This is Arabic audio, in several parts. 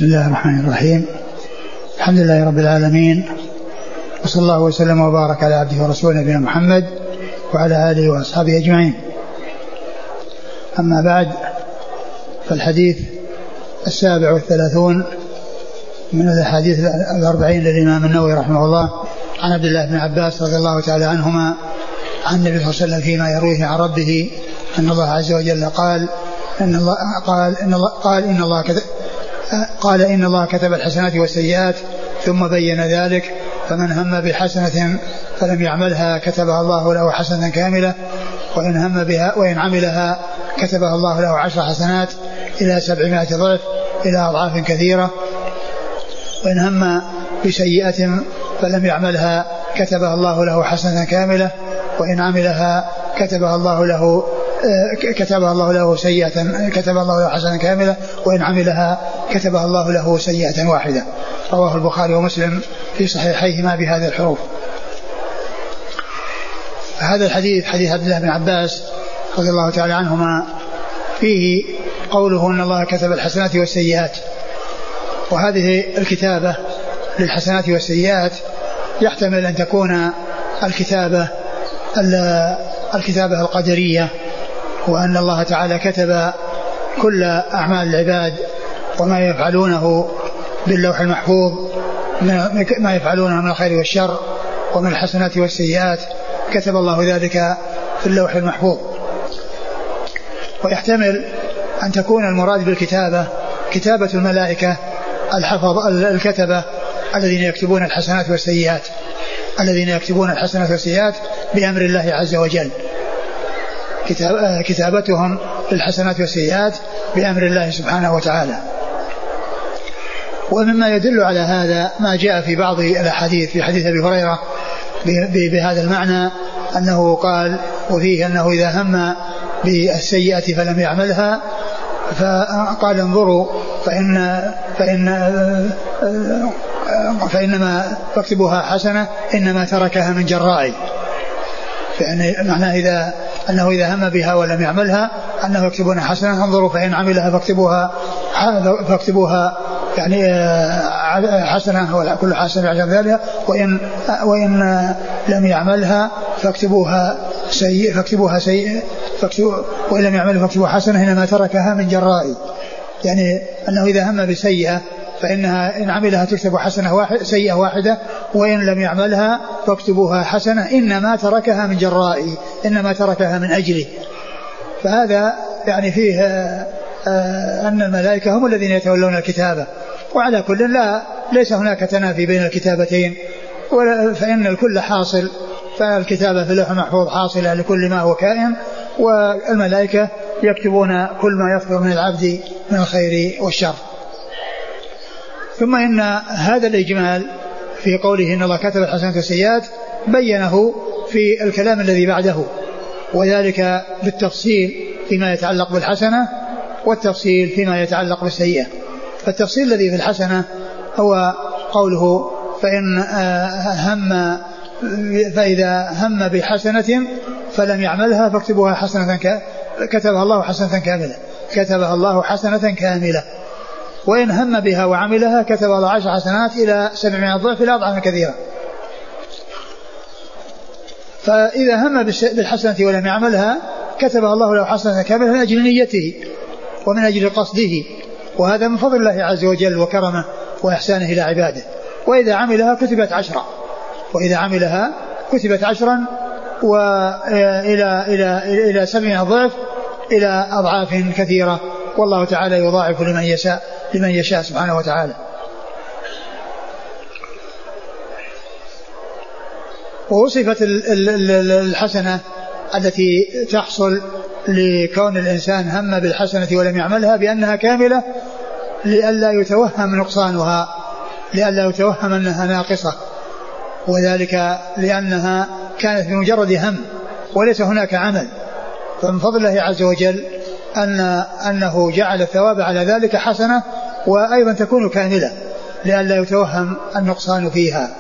بسم الله الرحمن الرحيم. الحمد لله رب العالمين، وصلى الله وسلم وبارك على عبده ورسوله نبينا محمد وعلى آله وأصحابه أجمعين. أما بعد، فالحديث 37 من الأحاديث 40 للإمام النووي رحمه الله عن عبد الله بن عباس رضي الله تعالى عنهما عن النبي صلى الله عليه وسلم فيما يرويه عن ربه أن الله عز وجل قال إن الله كتب الحسنات والسيئات ثم بين ذلك، فمن هم بحسنة فلم يعملها كتبها الله له حسنة كاملة، وإن هم بها وإن عملها كتبها الله له 10 حسنات إلى 700 ضعف إلى أضعاف كثيرة، وإن هم بسيئة فلم يعملها كتبها الله له حسنة كاملة، وإن عملها كتبها الله له سيئة كتبها الله له حسنة كاملة، وإن عملها كتبها الله له سيئة واحدة. رواه البخاري ومسلم في صحيحيهما بهذه الحروف. هذا الحديث حديث عبد الله بن عباس رضي الله تعالى عنهما فيه قوله أن الله كتب الحسنات والسيئات، وهذه الكتابة للحسنات والسيئات يحتمل أن تكون الكتابة القدرية، وأن الله تعالى كتب كل أعمال العباد وما يفعلونه باللوح المحفوظ، ما يفعلونه من الخير والشر ومن الحسنات والسيئات كتب الله ذلك في اللوح المحفوظ. ويحتمل أن تكون المراد بالكتابة كتابة الملائكة الكتبة الذين يكتبون الحسنات والسيئات بأمر الله عز وجل، كتابتهم للحسنات والسيئات بأمر الله سبحانه وتعالى. ومما يدل على هذا ما جاء في بعض الأحاديث، في حديث أبي هريرة بهذا المعنى، أنه قال وفيه أنه إذا هم بالسيئة فلم يعملها فقال انظروا فإنما فاكتبوها حسنة إنما تركها من جرائي، فإن معناه أنه إذا هم بها ولم يعملها أنه يكتبون حسنة، انظروا فإن عملها فاكتبوها يعني حسنة ولا كل حسنة بعد ذلك، وإن لم يعملها فاكتبوها سيئة وإن لم يعملها فاكتبوها حسنة إنما تركها من جرائي، يعني أنه إذا هم بسيئة فإنها إن عملها تكتب سيئة واحدة، وإن لم يعملها فاكتبوها حسنة إنما تركها من جرائي، إنما تركها من أجله. فهذا يعني فيه أن الملائكة هم الذين يتولون الكتابة، وعلى كل ليس هناك تنافي بين الكتابتين، فإن الكل حاصل، فالكتابة في اللوح المحفوظ حاصلة لكل ما هو كائن، والملائكة يكتبون كل ما يصدر من العبد من الخير والشر. ثم إن هذا الإجمال في قوله إن الله كتب الحسنات والسيئات بينه في الكلام الذي بعده، وذلك بالتفصيل فيما يتعلق بالحسنة والتفصيل فيما يتعلق بالسيئة. فالتفصيل الذي في الحسنة هو قوله فإذا هم بحسنة فلم يعملها فاكتبوها حسنة كتبها الله حسنة كاملة، وإن هم بها وعملها كتب الله 10 حسنات إلى 700 ضعف إلى أضعاف كثيرة. فإذا هم بالحسنة ولم يعملها كتب الله له حسنة كاملة من أجل نيته ومن أجل قصده، وهذا من فضل الله عز وجل وكرمه وإحسانه إلى عباده. وإذا عملها كتبت 10 وإلى 700 ضعف إلى أضعاف كثيرة، والله تعالى يضاعف لمن يشاء سبحانه وتعالى. ووصفت الحسنة التي تحصل لكون الإنسان هم بالحسنة ولم يعملها بأنها كاملة، لئلا يتوهم نقصانها، لئلا يتوهم أنها ناقصة، وذلك لأنها كانت بمجرد هم وليس هناك عمل. فمن فضل الله عز وجل أنه جعل الثواب على ذلك حسنة، وأيضا تكون كاملة لئلا يتوهم النقصان فيها.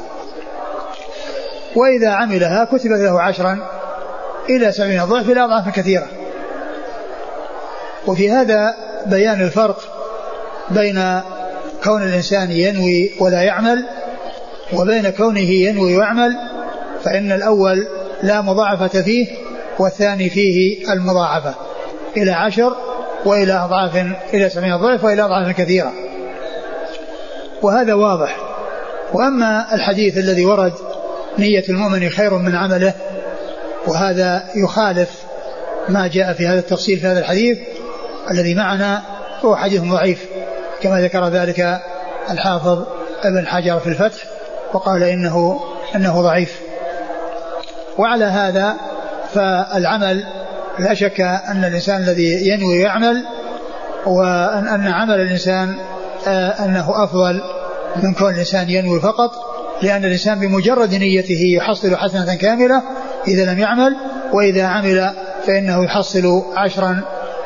وإذا عملها كتبت له 10 إلى 700 ضعف إلى أضعاف كثيرة. وفي هذا بيان الفرق بين كون الإنسان ينوي ولا يعمل وبين كونه ينوي ويعمل، فإن الأول لا مضاعفة فيه، والثاني فيه المضاعفة إلى 10 وإلى أضعاف إلى 7 ضعف وإلى أضعاف كثيرة، وهذا واضح. وأما الحديث الذي ورد نية المؤمن خير من عمله، وهذا يخالف ما جاء في هذا التفصيل في هذا الحديث الذي معنا، هو حديث ضعيف كما ذكر ذلك الحافظ ابن حجر في الفتح وقال إنه ضعيف. وعلى هذا فالعمل لا شك أن الإنسان الذي ينوي يعمل، وأن عمل الإنسان أنه أفضل من كون الإنسان ينوي فقط، لأن الإنسان بمجرد نيته يحصل حسنة كاملة إذا لم يعمل، وإذا عمل فإنه يحصل 10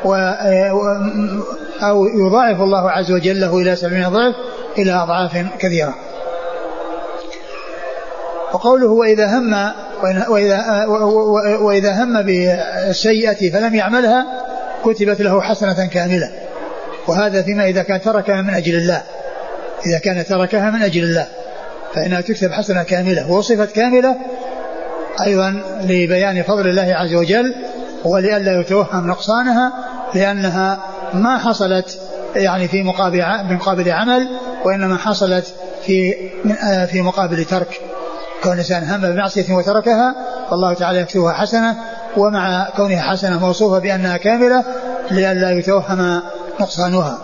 أو يضاعف الله عز وجل له إلى 70 ضعف إلى أضعاف كثيرة. وقوله وإذا هم بالسيئة فلم يعملها كتبت له حسنة كاملة، وهذا فيما إذا كان تركها من أجل الله، إذا كان تركها من أجل الله فإنها تكتب حسنة كاملة، ووصفت كاملة أيضا لبيان فضل الله عز وجل ولئلا يتوهم نقصانها، لأنها ما حصلت يعني في مقابل عمل، وإنما حصلت في مقابل ترك. كون الإنسان هم بمعصية وتركها فالله تعالى يكتبها حسنة، ومع كونها حسنة موصوفة بأنها كاملة لئلا يتوهم نقصانها.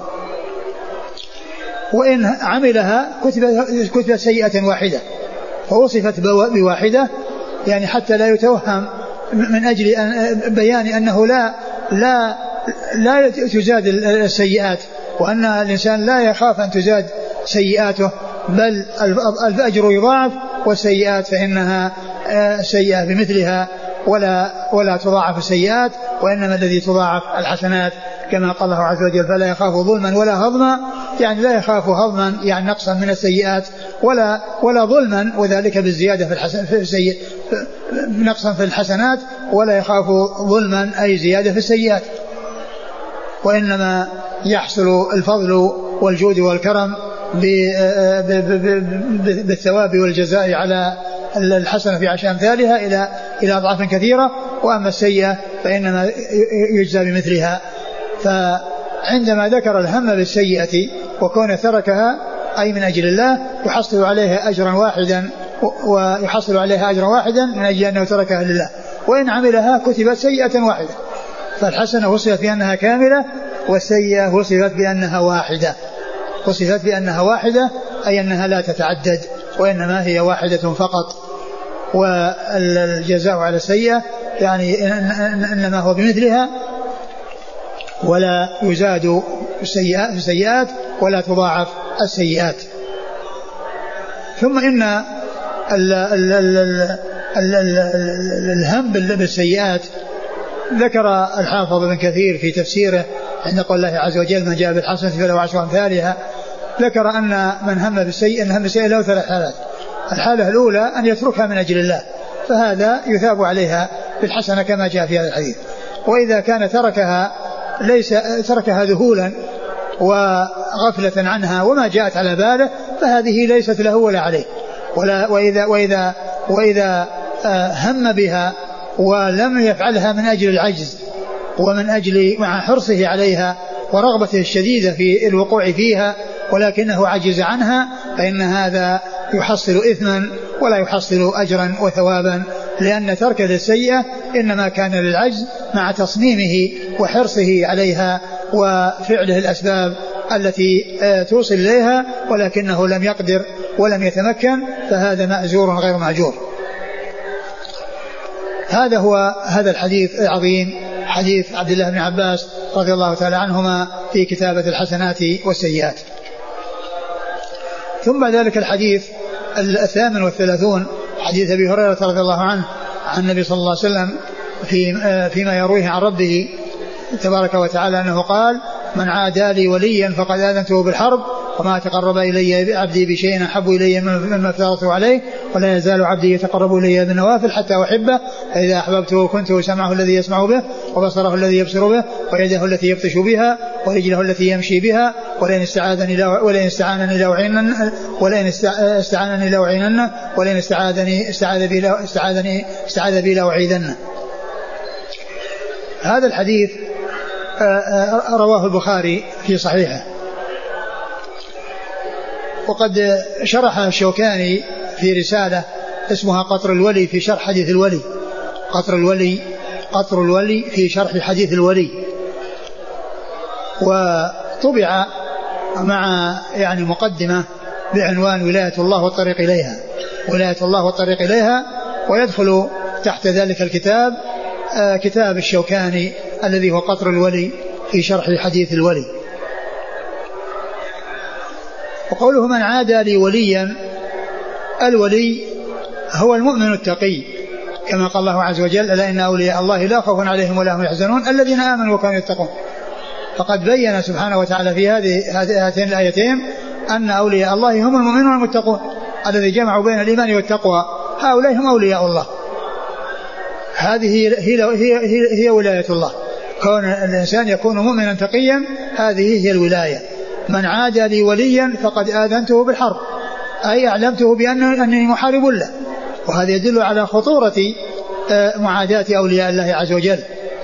وإن عملها كتبت سيئة واحدة، فوصفت بواحدة يعني حتى لا يتوهم من أجل بيان أنه لا تزاد السيئات، وأن الإنسان لا يخاف أن تزاد سيئاته، بل الأجر يضاعف، والسيئات فإنها سيئة بمثلها ولا تضاعف السيئات، وإنما الذي تضاعف الحسنات، كما قال الله عز وجل فلا يخاف ظلما ولا هضما، يعني لا يخاف هضما يعني نقصا من السيئات ولا ظلما، وذلك بالزيادة في نقصا في الحسنات، ولا يخاف ظلما أي زيادة في السيئات، وإنما يحصل الفضل والجود والكرم بالثواب والجزاء على الحسنة في 10 أمثالها إلى أضعاف كثيرة، وأما السيئة فإنما يجزى بمثلها. فعندما ذكر الهم بالسيئة وكون تركها أي من أجل الله يحصل عليها أجرا واحدا من أجل أنه تركها لله، وإن عملها كتبت سيئة واحدة. فالحسنة وصفت بأنها كاملة، والسيئة وصفت بأنها واحدة أي أنها لا تتعدد، وإنما هي واحدة فقط. والجزاء على السيئة يعني إنما هو بمثلها، ولا يزاد السيئات ولا تضاعف السيئات. ثم إن الهم بالسيئات ذكر الحافظ ابن كثير في تفسيره عند قول الله عز وجل من جاء بالحسنة فله 10 أمثالها، ذكر أن من هم بالسيئة له 3 حالات. الحالة الأولى أن يتركها من أجل الله، فهذا يثاب عليها بالحسنة كما جاء في هذا الحديث. وإذا كان تركها ذهولا وغفلة عنها وما جاءت على باله فهذه ليست له ولا عليه. وإذا هم بها ولم يفعلها من أجل العجز ومن أجل مع حرصه عليها ورغبته الشديدة في الوقوع فيها ولكنه عجز عنها، فإن هذا يحصل إثما ولا يحصل أجرا وثوابا، لأن ترك السيئة إنما كان للعجز مع تصميمه وحرصه عليها وفعله الأسباب التي توصل إليها، ولكنه لم يقدر ولم يتمكن، فهذا مأزور غير مأجور. هذا الحديث العظيم، حديث عبد الله بن عباس رضي الله تعالى عنهما في كتابة الحسنات والسيئات. ثم ذلك الحديث 38 حديث أبي هريرة رضي الله عنه عن النبي صلى الله عليه وسلم فيما يرويه عن ربه تبارك وتعالى أنه قال من عادى لي وليا فقد آذنته بالحرب، وما تقرب إلي عبدي بشيء أحب إلي مما افترضته عليه، ولا يزال عبدي يتقرب إلي بالنوافل حتى أحبه، فإذا أحببته كنت سمعه الذي يسمع به، وبصره الذي يبصر به، ويده التي يبطش بها، ورجله التي يمشي بها، ولئن استعانني لأعيننه ولئن استعاذ بي لأعيذنه. هذا الحديث رواه البخاري في صحيحه. وقد شرح الشوكاني في رسالة اسمها قطر الولي في شرح حديث الولي، قطر الولي في شرح حديث الولي، وطبع مع يعني مقدمة بعنوان ولاية الله والطريق إليها، ويدخل تحت ذلك الكتاب كتاب الشوكاني الذي هو قطر الولي في شرح حديث الولي. وقوله من عادى لي وليا، الولي هو المؤمن التقي، كما قال الله عز وجل ألا إن أولياء الله لا خوف عليهم ولا هم يحزنون الذين آمنوا وكانوا يتقون. فقد بين سبحانه وتعالى في هاتين الآيتين أن أولياء الله هم المؤمنون المتقون الذي جمعوا بين الإيمان والتقوى، هؤلاء هم أولياء الله. هذه هي ولاية الله، كون الإنسان يكون مؤمنا تقيا، هذه هي الولاية. من عادى لي وليا فقد آذنته بالحرب، أي أعلمته بأنني محارب له. وهذا يدل على خطورة معاداة أولياء الله عز وجل،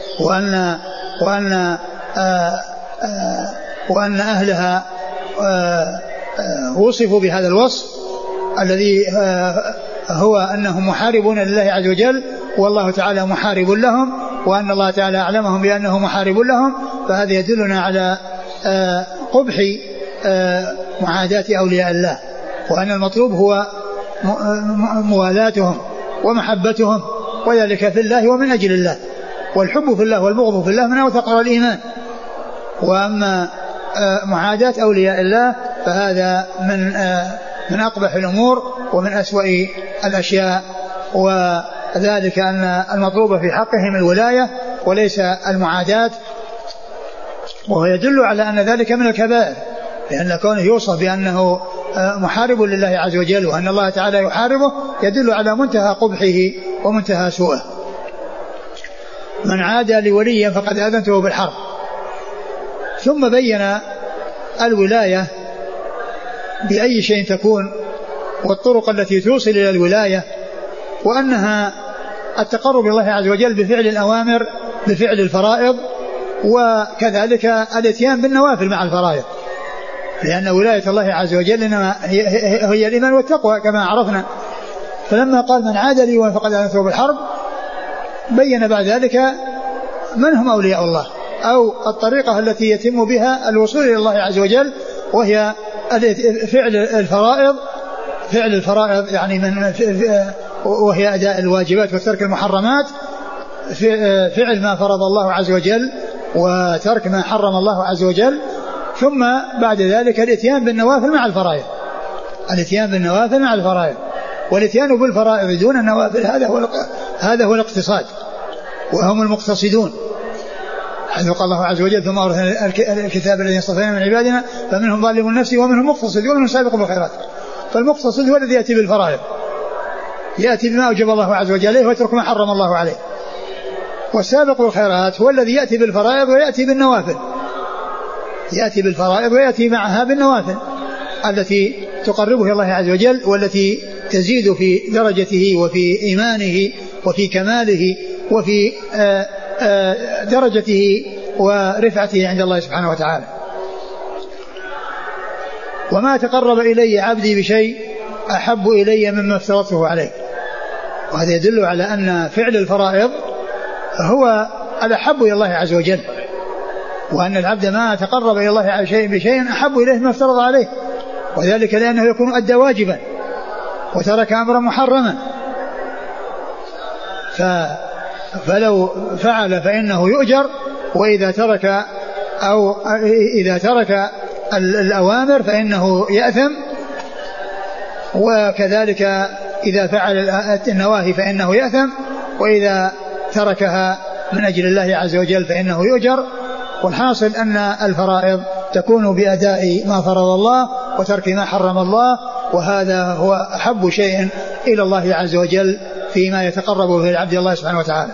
وأن أهلها وصفوا بهذا الوصف الذي هو أنهم محاربون لله عز وجل، والله تعالى محارب لهم، وأن الله تعالى أعلمهم بأنه محارب لهم. فهذا يدلنا على قبح معاداة أولياء الله، وأن المطلوب هو موالاتهم ومحبتهم، وذلك في الله ومن أجل الله. والحب في الله والبغض في الله من أوثق الإيمان. وأما معاداة أولياء الله فهذا من أقبح الأمور ومن أسوأ الأشياء، وذلك أن المطلوب في حقهم الولاية وليس المعاداة. وهو يدل على أن ذلك من الكبائر، لأن كونه يوصف بأنه محارب لله عز وجل وأن الله تعالى يحاربه يدل على منتهى قبحه ومنتهى سوءه. من عادى لوليا فقد آذنته بالحرب. ثم بين الولاية بأي شيء تكون والطرق التي توصل إلى الولاية، وأنها التقرب إلى الله عز وجل بفعل الأوامر بفعل الفرائض، وكذلك الاتيان بالنوافل مع الفرائض، لأن ولاية الله عز وجل إنما هي الإيمان والتقوى كما عرفنا. فلما قال من عاد لي فقد آذنته بالحرب بين بعد ذلك من هم أولياء الله، أو الطريقة التي يتم بها الوصول إلى الله عز وجل، وهي فعل الفرائض يعني وهي أداء الواجبات وترك المحرمات، فعل ما فرض الله عز وجل وترك ما حرم الله عز وجل، ثم بعد ذلك الاتيان بالنوافل مع الفرائض. والاتيان بالفرائض دون النوافل هذا هو الاقتصاد، وهم المقتصدون، حيث قال الله عز وجل ثم أورثنا الكتاب الذي اصطفينا من عبادنا فمنهم ظالم لنفسه ومنهم مقتصد ومنهم سابق بالخيرات. فالمقتصد هو الذي يأتي بالفرائض، يأتي بما أوجب الله عز وجل عليه ويترك ما حرم الله عليه. والسابق بالخيرات هو الذي يأتي بالفرائض ويأتي بالنوافل، يأتي بالفرائض ويأتي معها بالنوافل التي تقربه إلى الله عز وجل، والتي تزيد في درجته وفي إيمانه وفي كماله وفي درجته ورفعته عند الله سبحانه وتعالى. وما تقرب إلي عبدي بشيء أحب إلي مما افترضته عليه. وهذا يدل على أن فعل الفرائض هو الأحب إلى الله عز وجل، وأن العبد ما تقرب إلى الله بشيء أحب إليه ما افترض عليه، وذلك لأنه يكون أدى واجبا وترك أمرا محرما. فلو فعل فإنه يؤجر، وإذا ترك الأوامر فإنه يأثم، وكذلك إذا فعل النواهي فإنه يأثم، وإذا تركها من أجل الله عز وجل فإنه يؤجر. والحاصل أن الفرائض تكون بأداء ما فرض الله وترك ما حرم الله، وهذا هو أحب شيء إلى الله عز وجل فيما يتقرب به العبد الله سبحانه وتعالى.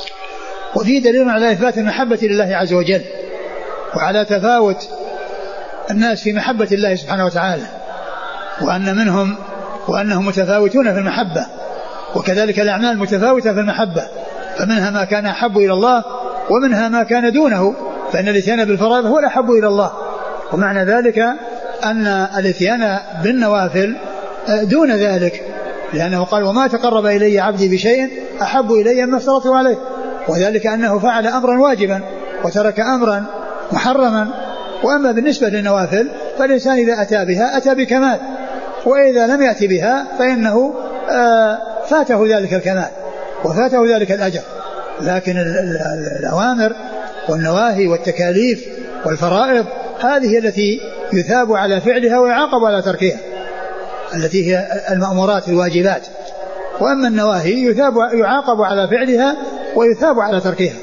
وفيه دليل على إثبات المحبة لله عز وجل، وعلى تفاوت الناس في محبة الله سبحانه وتعالى، وأنهم متفاوتون في المحبة، وكذلك الأعمال متفاوتة في المحبة، فمنها ما كان أحب إلى الله ومنها ما كان دونه، فإن الاتيان بالفرائض هو الأحب إلى الله. ومعنى ذلك أن الاتيان بالنوافل دون ذلك، لأنه قال وما تقرب إلي عبدي بشيء أحب إلي مما افترضته عليه، وذلك أنه فعل أمرا واجبا وترك أمرا محرما. وأما بالنسبة للنوافل فالإنسان إذا أتى بها أتى بكمال، وإذا لم يأتي بها فإنه فاته ذلك الكمال وفاته ذلك الأجر. لكن الأوامر والنواهي والتكاليف والفرائض هذه التي يثاب على فعلها ويعاقب على تركها، التي هي المأمورات الواجبات. وأما النواهي يعاقب على فعلها ويثاب على تركها.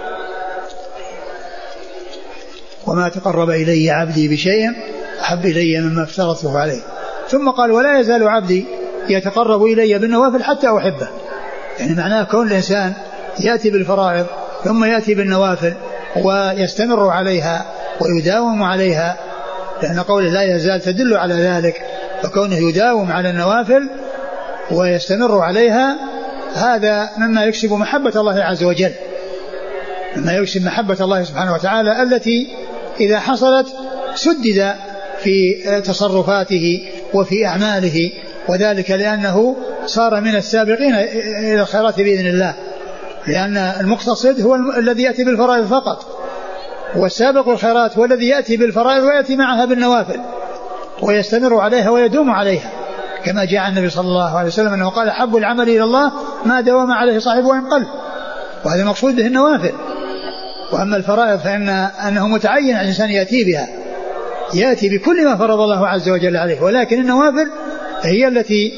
وما تقرب إلي عبدي بشيء أحب إلي مما افترضته عليه. ثم قال ولا يزال عبدي يتقرب إلي بالنوافل حتى أحبه. يعني معناه كون الإنسان يأتي بالفرائض ثم يأتي بالنوافل ويستمر عليها ويداوم عليها، لأن قوله لا يزال تدل على ذلك، فكونه يداوم على النوافل ويستمر عليها هذا مما يكسب محبة الله عز وجل، مما يكسب محبة الله سبحانه وتعالى التي إذا حصلت سدد في تصرفاته وفي أعماله، وذلك لأنه صار من السابقين إلى الخيرات بإذن الله، لأن المقتصد هو الذي يأتي بالفرائض فقط، والسابق الخيرات هو الذي يأتي بالفرائض ويأتي معها بالنوافل ويستمر عليها ويدوم عليها، كما جاء النبي صلى الله عليه وسلم أنه قال حب العمل إلى الله ما دوام عليه صاحبه وإن قل، وهذا المقصود به النوافل. وأما الفرائض فإنه متعين على الإنسان يأتي بها، يأتي بكل ما فرض الله عز وجل عليه، ولكن النوافل هي التي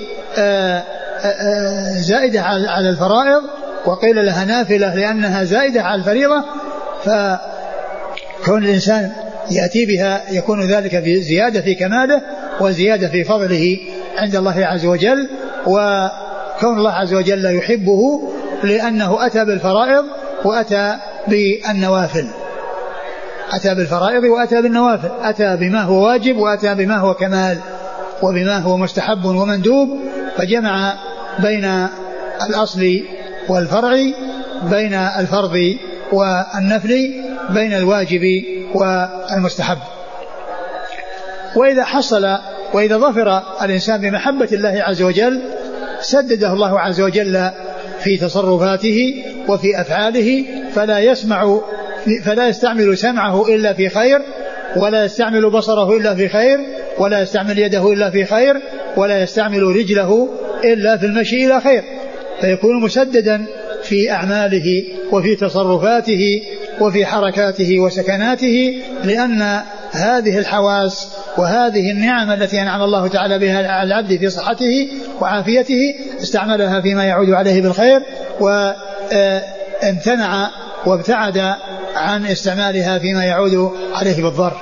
زائدة على الفرائض، وقيل لها نافلة لأنها زائدة على الفريضة، فكون الإنسان يأتي بها يكون ذلك في زيادة في كماله وزيادة في فضله عند الله عز وجل. وكون الله عز وجل يحبه لأنه أتى بالفرائض وأتى بالنوافل، أتى بالفرائض وأتى بالنوافل، أتى بما هو واجب وأتى بما هو كمال وبما هو مستحب ومندوب، فجمع بين الأصل والفرع، بين الفرض والنفل، بين الواجب والمستحب. وإذا ظفر الإنسان بمحبة الله عز وجل سدده الله عز وجل في تصرفاته وفي أفعاله، فلا يستعمل سمعه إلا في خير، ولا يستعمل بصره إلا في خير، ولا يستعمل يده إلا في خير، ولا يستعمل رجله إلا في المشي إلى خير، فيكون مسددا في أعماله وفي تصرفاته وفي حركاته وسكناته، لأن هذه الحواس وهذه النعم التي أنعم الله تعالى بها على العبد في صحته وعافيته استعملها فيما يعود عليه بالخير، وامتنع وابتعد عن استعمالها فيما يعود عليه بالضر.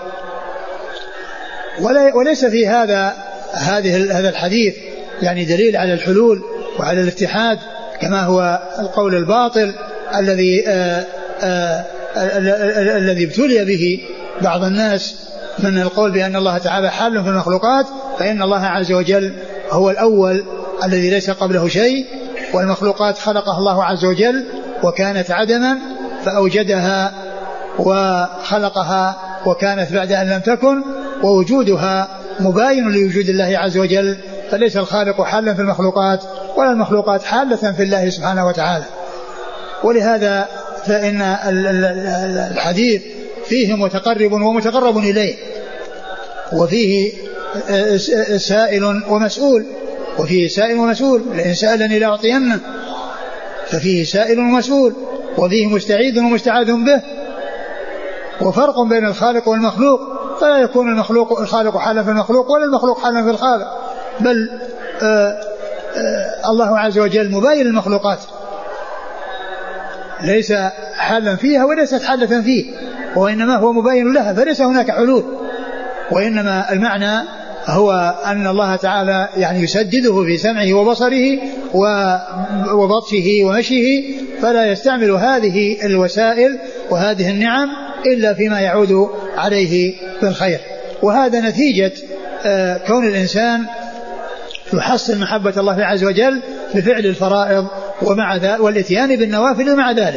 وليس في هذا الحديث يعني دليل على الحلول وعلى الاتحاد كما هو القول الباطل الذي ابتلي به بعض الناس من القول بأن الله تعالى حال في المخلوقات، فإن الله عز وجل هو الأول الذي ليس قبله شيء، والمخلوقات خلقها الله عز وجل وكانت عدما فأوجدها وخلقها وكانت بعد أن لم تكن، ووجودها مباين لوجود الله عز وجل، فليس الخالق حالا في المخلوقات ولا المخلوقات حالة في الله سبحانه وتعالى. ولهذا فإن الحديث فيه متقرب ومتقرب إليه، وفيه سائل ومسؤول، وفيه سائل ومسؤول، لئن سألني لأعطينه، ففيه سائل ومسؤول، وفيه مستعيد ومستعاذ به. وفرق بين الخالق والمخلوق، فلا يكون الخالق حالا في المخلوق ولا المخلوق حالا في الخالق، بل الله عز وجل مباين للمخلوقات، ليس حالا فيها وليست حالة فيه، وإنما هو مباين لها، فليس هناك حلول، وإنما المعنى هو أن الله تعالى يعني يسدده في سمعه وبصره وبطشه ومشيه، فلا يستعمل هذه الوسائل وهذه النعم إلا فيما يعود عليه بالخير. وهذا نتيجة كون الإنسان يحصل محبة الله عز وجل بفعل الفرائض والاتيان بالنوافل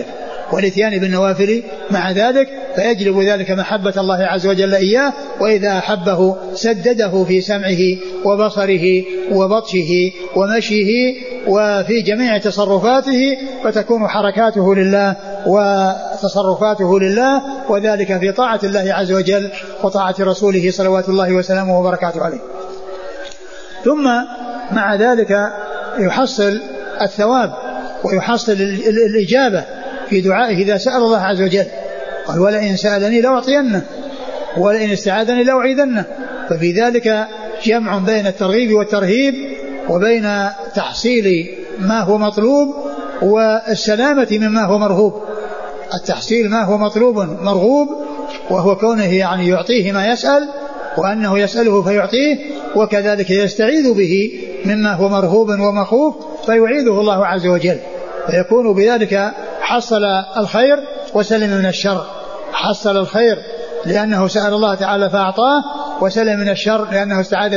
مع ذلك فيجلب ذلك محبة الله عز وجل إياه. وإذا أحبه سدده في سمعه وبصره وبطشه ومشيه وفي جميع تصرفاته، فتكون حركاته لله وتصرفاته لله، وذلك في طاعة الله عز وجل وطاعة رسوله صلوات الله وسلامه وبركاته عليه. ثم مع ذلك يحصل الثواب ويحصل الإجابة في دعائه إذا سأل الله عز وجل. قال ولئن سألني لأعطينه ولئن استعاذني لأعيذنه. ففي ذلك جمع بين الترغيب والترهيب وبين تحصيل ما هو مطلوب والسلامة مما هو مرغوب. التحصيل ما هو مطلوب مرغوب وهو كونه يعني يعطيه ما يسأل وأنه يسأله فيعطيه، وكذلك يستعيذ به مما هو مرهوب ومخوف فيعيذه الله عز وجل، فيكون بذلك حصل الخير وسلم من الشر. حصل الخير لأنه سأل الله تعالى فأعطاه، وسلم من الشر لأنه استعاذ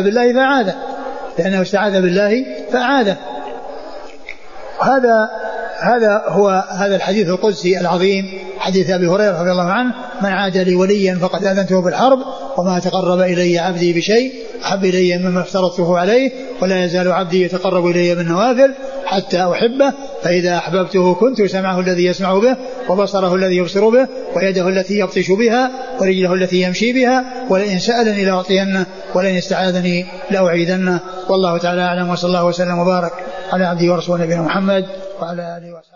بالله فأعاده. هذا الحديث القدسي العظيم حديث أبي هريرة رضي الله عنه: من عاد لي وليا فقد آذنته بالحرب وما تقرب إلي عبدي بشيء أحب إلي مما افترضته عليه ولا يزال عبدي يتقرب إلي بالنوافل حتى أحبه فإذا أحببته كنت سمعه الذي يسمع به وبصره الذي يبصر به ويده التي يبطش بها ورجله التي يمشي بها ولئن سألني لأعطينه ولئن استعاذني لأعيذنه. والله تعالى أعلم، وصلى الله وسلم وبارك على عبده ورسوله نبينا محمد وعلى آله وصحبه.